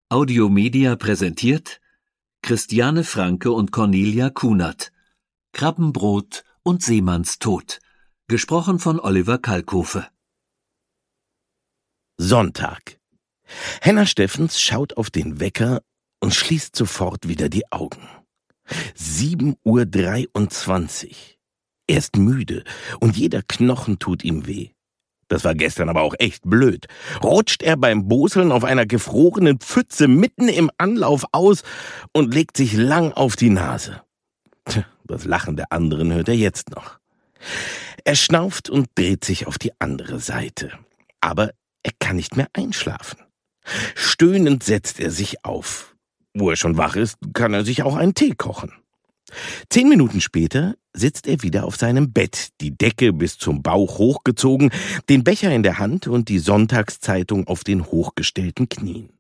Audiomedia präsentiert Christiane Franke und Cornelia Kunert. Krabbenbrot und Seemannstod. Gesprochen von Oliver Kalkofe. Sonntag. Henna Steffens schaut auf den Wecker und schließt sofort wieder die Augen. 7:23 Uhr. Er ist müde und jeder Knochen tut ihm weh. Das war gestern aber auch echt blöd. Rutscht er beim Boseln auf einer gefrorenen Pfütze mitten im Anlauf aus und legt sich lang auf die Nase. Das Lachen der anderen hört er jetzt noch. Er schnauft und dreht sich auf die andere Seite. Aber er kann nicht mehr einschlafen. Stöhnend setzt er sich auf. Wo er schon wach ist, kann er sich auch einen Tee kochen. 10 Minuten später sitzt er wieder auf seinem Bett, die Decke bis zum Bauch hochgezogen, den Becher in der Hand und die Sonntagszeitung auf den hochgestellten Knien.